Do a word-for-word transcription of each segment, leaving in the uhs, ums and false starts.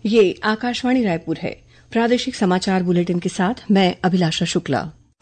ये आकाशवाणी रायपुर है। प्रादेशिक समाचार बुलेटिन के साथ मैं अभिलाषा शुक्ला।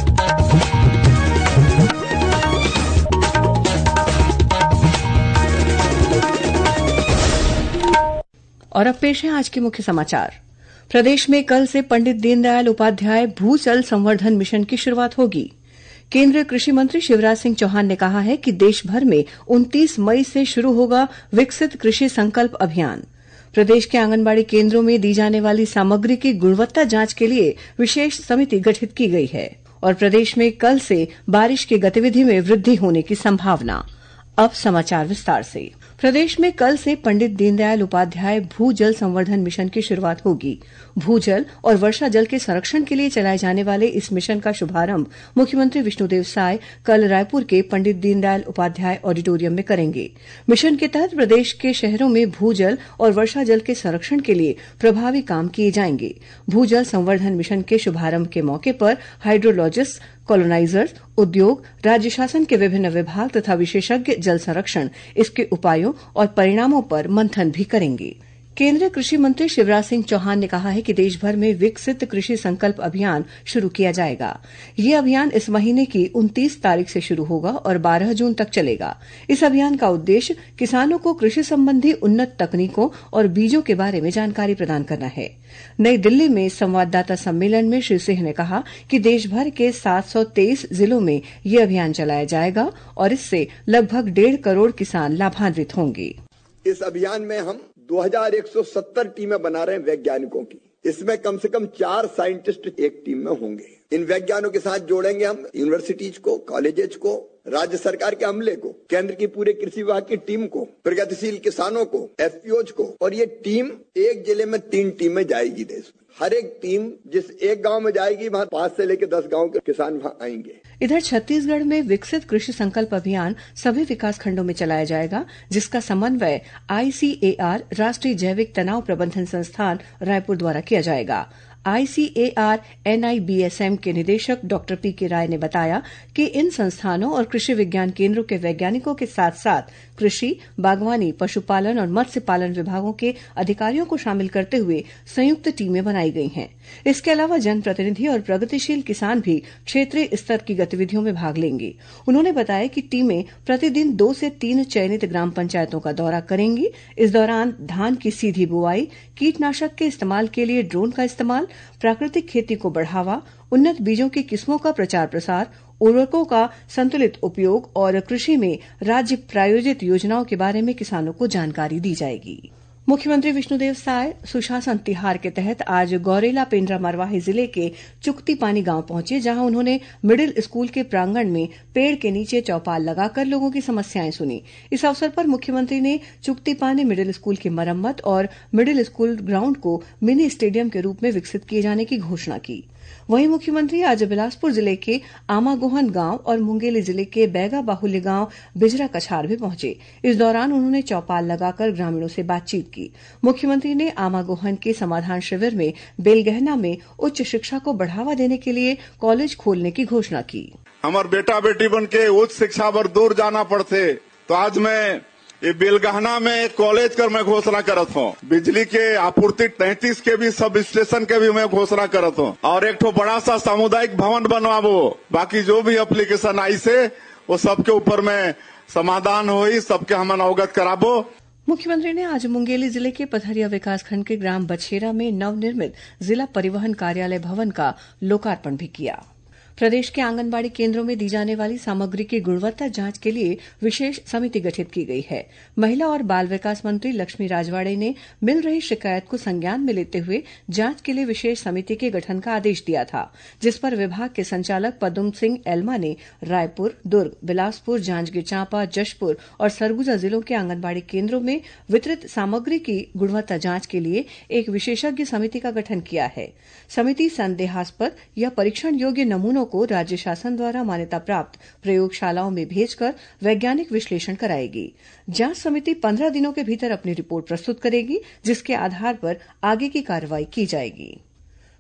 और अब पेश है आज के मुख्य समाचार। प्रदेश में कल से पंडित दीनदयाल उपाध्याय भू जल संवर्धन मिशन की शुरूआत होगी। केंद्रीय कृषि मंत्री शिवराज सिंह चौहान ने कहा है कि देश भर में उनतीस मई से शुरू होगा विकसित कृषि संकल्प अभियान। प्रदेश के आंगनबाड़ी केंद्रों में दी जाने वाली सामग्री की गुणवत्ता जांच के लिए विशेष समिति गठित की गई है और प्रदेश में कल से बारिश की गतिविधि में वृद्धि होने की संभावना। अब समाचार विस्तार से। प्रदेश में कल से पंडित दीनदयाल उपाध्याय भू जल संवर्धन मिशन की शुरूआत होगी। भूजल और वर्षा जल के संरक्षण के लिए चलाए जाने वाले इस मिशन का शुभारंभ मुख्यमंत्री विष्णुदेव साय कल रायपुर के पंडित दीनदयाल उपाध्याय ऑडिटोरियम में करेंगे। मिशन के तहत प्रदेश के शहरों में भूजल और वर्षा जल के संरक्षण के लिए प्रभावी काम किए जाएंगे। भूजल संवर्धन मिशन के शुभारंभ के मौके पर हाइड्रोलॉजिस्ट, कॉलोनाइजर्स, उद्योग, राज्य शासन के विभिन्न विभाग तथा विशेषज्ञ जल संरक्षण, इसके उपायों और परिणामों पर मंथन भी करेंगे। केंद्रीय कृषि मंत्री शिवराज सिंह चौहान ने कहा है कि देश भर में विकसित कृषि संकल्प अभियान शुरू किया जाएगा। यह अभियान इस महीने की उनतीस तारीख से शुरू होगा और बारह जून तक चलेगा। इस अभियान का उद्देश्य किसानों को कृषि संबंधी उन्नत तकनीकों और बीजों के बारे में जानकारी प्रदान करना है। नई दिल्ली में संवाददाता सम्मेलन में श्री सिंह ने कहा कि देश भर के सात सौ तेईस जिलों में यह अभियान चलाया जाएगा और इससे लगभग डेढ़ करोड़ किसान लाभान्वित होंगे। इस अभियान में हम दो हज़ार एक सौ सत्तर टीमें बना रहे हैं वैज्ञानिकों की। इसमें कम से कम चार साइंटिस्ट एक टीम में होंगे। इन वैज्ञानिकों के साथ जोड़ेंगे हम यूनिवर्सिटीज को, कॉलेजेस को, राज्य सरकार के अमले को, केंद्र की पूरे कृषि विभाग की टीम को, प्रगतिशील किसानों को, एफपीओज को, और ये टीम एक जिले में तीन टीमें जाएगी देश में। हर एक टीम जिस एक गांव में जाएगी वहां पांच से लेकर दस गांव के किसान वहां आएंगे। इधर छत्तीसगढ़ में विकसित कृषि संकल्प अभियान सभी विकासखंडों में चलाया जाएगा, जिसका समन्वय आईसीएआर राष्ट्रीय जैविक तनाव प्रबंधन संस्थान रायपुर द्वारा किया जाएगा। आईसीएआर एनआईबीएसएम के निदेशक डॉक्टर पीके राय ने बताया कि इन संस्थानों और कृषि विज्ञान केंद्रों के वैज्ञानिकों के साथ साथ कृषि, बागवानी, पशुपालन और मत्स्य पालन विभागों के अधिकारियों को शामिल करते हुए संयुक्त टीमें बनाई गई हैं। इसके अलावा जनप्रतिनिधि और प्रगतिशील किसान भी क्षेत्रीय स्तर की गतिविधियों में भाग लेंगे। उन्होंने बताया कि टीमें प्रतिदिन दो से तीन चयनित ग्राम पंचायतों का दौरा करेंगी। इस दौरान धान की सीधी बुआई, कीटनाशक के इस्तेमाल के लिए ड्रोन का इस्तेमाल, प्राकृतिक खेती को बढ़ावा, उन्नत बीजों की किस्मों का प्रचार प्रसार, उर्वरकों का संतुलित उपयोग और कृषि में राज्य प्रायोजित योजनाओं के बारे में किसानों को जानकारी दी जाएगी। मुख्यमंत्री विष्णुदेव साय सुशासन तिहार के तहत आज गौरेला पेंड्रा मरवाही जिले के चुकती पानी गांव पहुंचे, जहां उन्होंने मिडिल स्कूल के प्रांगण में पेड़ के नीचे चौपाल लगाकर लोगों की समस्याएं सुनी। इस अवसर पर मुख्यमंत्री ने चुकती पानी मिडिल स्कूल की मरम्मत और मिडिल स्कूल ग्राउंड को मिनी स्टेडियम के रूप में विकसित किए जाने की घोषणा की। वहीं मुख्यमंत्री आज बिलासपुर जिले के आमागोहन गांव और मुंगेली जिले के बैगा बाहुल्य गांव बिजरा कछार भी पहुंचे। इस दौरान उन्होंने चौपाल लगाकर ग्रामीणों से बातचीत की। मुख्यमंत्री ने आमागोहन के समाधान शिविर में बेलगहना में उच्च शिक्षा को बढ़ावा देने के लिए कॉलेज खोलने की घोषणा की। हमार बेटा बेटी बन के उच्च शिक्षा पर दूर जाना पड़ते, तो आज मैं ये बेलगहना में एक कॉलेज कर मैं घोषणा करत हूँ। बिजली के आपूर्ति तैंतीस के भी सब स्टेशन के भी मैं घोषणा करत हूँ और एक ठो बड़ा सा सामुदायिक भवन बनवाबो। बाकी जो भी एप्लीकेशन आई से वो सबके ऊपर में समाधान होई, सबके हम अवगत कराबो। मुख्यमंत्री ने आज मुंगेली जिले के पथरिया विकासखंड के ग्राम बछेरा में नवनिर्मित जिला परिवहन कार्यालय भवन का लोकार्पण भी किया। प्रदेश के आंगनबाड़ी केंद्रों में दी जाने वाली सामग्री की गुणवत्ता जांच के लिए विशेष समिति गठित की गई है। महिला और बाल विकास मंत्री लक्ष्मी राजवाड़े ने मिल रही शिकायत को संज्ञान में लेते हुए जांच के लिए विशेष समिति के गठन का आदेश दिया था, जिस पर विभाग के संचालक पदम सिंह एल्मा ने रायपुर, दुर्ग, बिलासपुर, जांजगीर चांपा, जशपुर और सरगुजा जिलों के आंगनबाड़ी केंद्रों में वितरित सामग्री की गुणवत्ता जांच के लिए एक विशेषज्ञ समिति का गठन किया है। समिति संदेहास्पद या परीक्षण योग्य नमूनों को राज्य शासन द्वारा मान्यता प्राप्त प्रयोगशालाओं में भेजकर वैज्ञानिक विश्लेषण कराएगी। जांच समिति पंद्रह दिनों के भीतर अपनी रिपोर्ट प्रस्तुत करेगी, जिसके आधार पर आगे की कार्रवाई की जाएगी।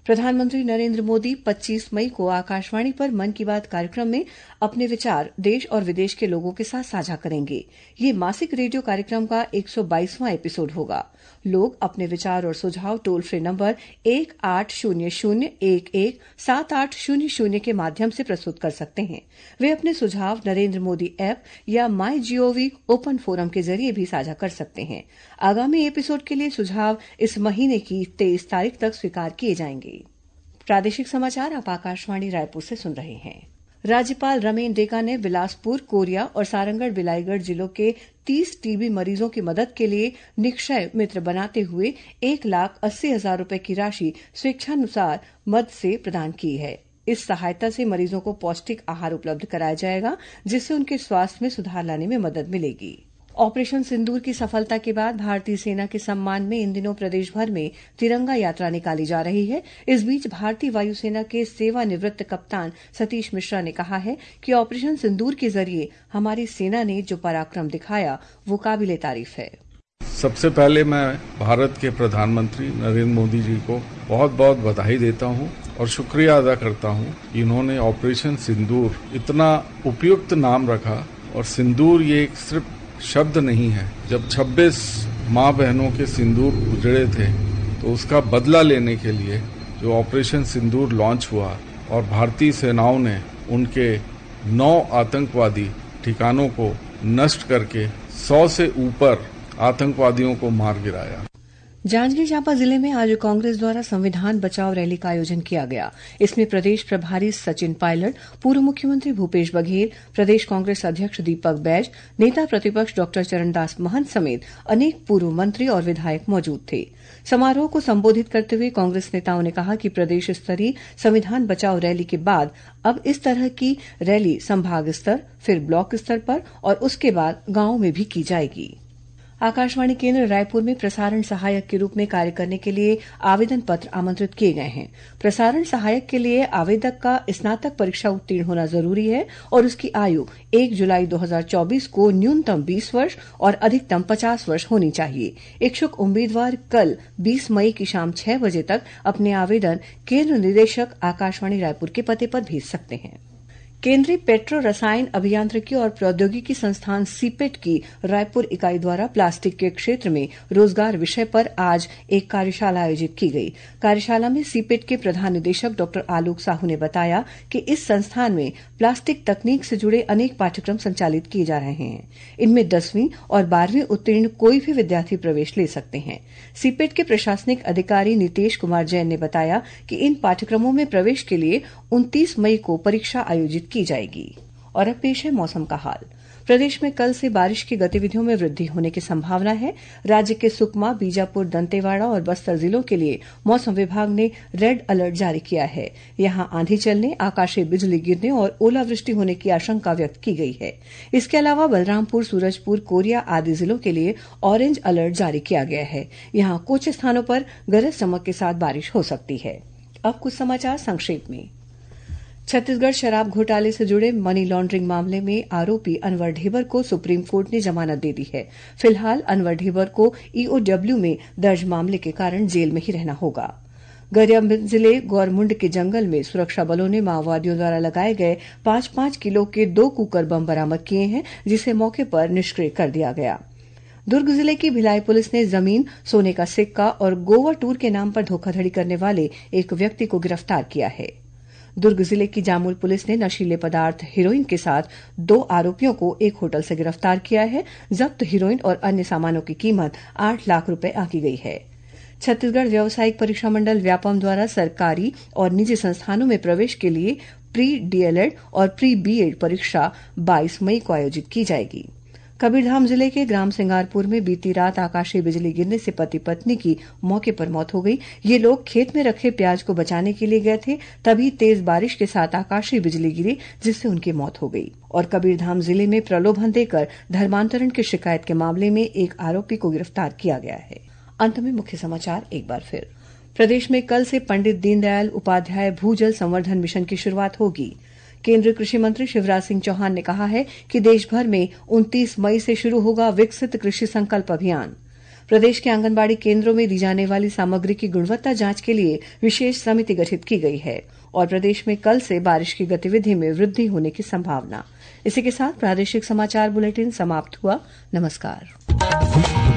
प्रधानमंत्री नरेंद्र मोदी पच्चीस मई को आकाशवाणी पर मन की बात कार्यक्रम में अपने विचार देश और विदेश के लोगों के साथ साझा करेंगे। ये मासिक रेडियो कार्यक्रम का एक सौ बाईसवां एपिसोड होगा। लोग अपने विचार और सुझाव टोल फ्री नंबर एक आठ शून्य शून्य एक एक सात आठ शून्य शून्य के माध्यम से प्रस्तुत कर सकते हैं। वे अपने सुझाव नरेंद्र मोदी ऐप या माई जीओवी ओपन फोरम के जरिए भी साझा कर सकते हैं। आगामी एपिसोड के लिए सुझाव इस महीने की तेईस तारीख तक स्वीकार किए जाएंगे। प्रादेशिक समाचार आप आकाशवाणी रायपुर से सुन रहे हैं। राज्यपाल रमेन डेका ने बिलासपुर, कोरिया और सारंगढ़ बिलाईगढ़ जिलों के तीस टीबी मरीजों की मदद के लिए निक्षय मित्र बनाते हुए एक लाख अस्सी हजार रूपये की राशि स्वेच्छानुसार मद से प्रदान की है। इस सहायता से मरीजों को पौष्टिक आहार उपलब्ध कराया जाएगा, जिससे उनके स्वास्थ्य में सुधार लाने में मदद मिलेगी। ऑपरेशन सिंदूर की सफलता के बाद भारतीय सेना के सम्मान में इन दिनों प्रदेश भर में तिरंगा यात्रा निकाली जा रही है। इस बीच भारतीय वायुसेना के सेवानिवृत्त कप्तान सतीश मिश्रा ने कहा है कि ऑपरेशन सिंदूर के जरिए हमारी सेना ने जो पराक्रम दिखाया वो काबिले तारीफ है। सबसे पहले मैं भारत के प्रधानमंत्री नरेंद्र मोदी जी को बहुत बहुत बधाई देता हूं और शुक्रिया अदा करता हूं कि इन्होंने ऑपरेशन सिंदूर इतना उपयुक्त नाम रखा। और सिंदूर ये एक सिर्फ शब्द नहीं है। जब छब्बीस माँ बहनों के सिंदूर उजड़े थे तो उसका बदला लेने के लिए जो ऑपरेशन सिंदूर लॉन्च हुआ और भारतीय सेनाओं ने उनके नौ आतंकवादी ठिकानों को नष्ट करके सौ से ऊपर आतंकवादियों को मार गिराया। जांजगीर चांपा जिले में आज कांग्रेस द्वारा संविधान बचाओ रैली का आयोजन किया गया। इसमें प्रदेश प्रभारी सचिन पायलट, पूर्व मुख्यमंत्री भूपेश बघेल, प्रदेश कांग्रेस अध्यक्ष दीपक बैज, नेता प्रतिपक्ष डॉक्टर चरणदास महंत समेत अनेक पूर्व मंत्री और विधायक मौजूद थे। समारोह को संबोधित करते हुए कांग्रेस नेताओं ने कहा कि प्रदेश स्तरीय संविधान बचाओ रैली के बाद अब इस तरह की रैली संभाग स्तर, फिर ब्लॉक स्तर पर और उसके बाद गांवों में भी की जाएगी। आकाशवाणी केंद्र रायपुर में प्रसारण सहायक के रूप में कार्य करने के लिए आवेदन पत्र आमंत्रित किए गए हैं। प्रसारण सहायक के लिए आवेदक का स्नातक परीक्षा उत्तीर्ण होना जरूरी है और उसकी आयु एक जुलाई दो हजार चौबीस को न्यूनतम बीस वर्ष और अधिकतम पचास वर्ष होनी चाहिए। इच्छुक उम्मीदवार कल बीस मई की शाम छह बजे तक अपने आवेदन केंद्र निदेशक आकाशवाणी रायपुर के पते पर भेज सकते हैं। केंद्रीय पेट्रो रसायन अभियांत्रिकी और प्रौद्योगिकी संस्थान सीपेट की रायपुर इकाई द्वारा प्लास्टिक के क्षेत्र में रोजगार विषय पर आज एक कार्यशाला आयोजित की गई। कार्यशाला में सीपेट के प्रधान निदेशक डॉक्टर आलोक साहू ने बताया कि इस संस्थान में प्लास्टिक तकनीक से जुड़े अनेक पाठ्यक्रम संचालित किए जा रहे हैं। इनमें दसवीं और बारहवीं उत्तीर्ण कोई भी विद्यार्थी प्रवेश ले सकते हैं। सीपेट के प्रशासनिक अधिकारी नीतेश कुमार जैन ने बताया कि इन पाठ्यक्रमों में प्रवेश के लिए उनतीस मई को परीक्षा आयोजित की जाएगी। और अब पेश है मौसम का हाल। प्रदेश में कल से बारिश की गतिविधियों में वृद्धि होने की संभावना है। राज्य के सुकमा, बीजापुर, दंतेवाड़ा और बस्तर जिलों के लिए मौसम विभाग ने रेड अलर्ट जारी किया है। यहां आंधी चलने, आकाशीय बिजली गिरने और ओलावृष्टि होने की आशंका व्यक्त की गई है। इसके अलावा बलरामपुर, सूरजपुर, कोरिया आदि जिलों के लिए ऑरेंज अलर्ट जारी किया गया है। यहां कुछ स्थानों पर गरज चमक के साथ बारिश हो सकती है। अब कुछ समाचार संक्षेप में। छत्तीसगढ़ शराब घोटाले से जुड़े मनी लॉन्ड्रिंग मामले में आरोपी अनवर ढेबर को सुप्रीम कोर्ट ने जमानत दे दी है। फिलहाल अनवर ढेबर को ईओडब्ल्यू में दर्ज मामले के कारण जेल में ही रहना होगा। गरियाबंद जिले गौरमुंड के जंगल में सुरक्षा बलों ने माओवादियों द्वारा लगाए गए पांच पांच किलो के दो कुकर बम बरामद किए हैं, जिसे मौके पर निष्क्रिय कर दिया गया। दुर्ग जिले की भिलाई पुलिस ने जमीन, सोने का सिक्का और गोवा टूर के नाम पर धोखाधड़ी करने वाले एक व्यक्ति को गिरफ्तार किया है। दुर्ग जिले की जामुल पुलिस ने नशीले पदार्थ हेरोइन के साथ दो आरोपियों को एक होटल से गिरफ्तार किया है। जब्त हेरोइन और अन्य सामानों की कीमत आठ लाख रुपए आंकी गई है। छत्तीसगढ़ व्यावसायिक परीक्षा मंडल व्यापम द्वारा सरकारी और निजी संस्थानों में प्रवेश के लिए प्री डीएलएड और प्री बीएड परीक्षा बाईस मई को आयोजित की जाएगी। कबीरधाम जिले के ग्राम सिंगारपुर में बीती रात आकाशीय बिजली गिरने से पति पत्नी की मौके पर मौत हो गई। ये लोग खेत में रखे प्याज को बचाने के लिए गए थे, तभी तेज बारिश के साथ आकाशीय बिजली गिरी, जिससे उनकी मौत हो गई। और कबीरधाम जिले में प्रलोभन देकर धर्मांतरण की शिकायत के मामले में एक आरोपी को गिरफ्तार किया गया है। अंत में मुख्य समाचार एक बार फिर। प्रदेश में कल से पंडित दीनदयाल उपाध्याय भूजल संवर्धन मिशन की शुरुआत होगी। केंद्रीय कृषि मंत्री शिवराज सिंह चौहान ने कहा है कि देश भर में उनतीस मई से शुरू होगा विकसित कृषि संकल्प अभियान। प्रदेश के आंगनबाड़ी केन्द्रों में दी जाने वाली सामग्री की गुणवत्ता जांच के लिए विशेष समिति गठित की गई है और प्रदेश में कल से बारिश की गतिविधि में वृद्धि होने की संभावना। इसी के साथ प्रादेशिक समाचार बुलेटिन समाप्त हुआ। नमस्कार।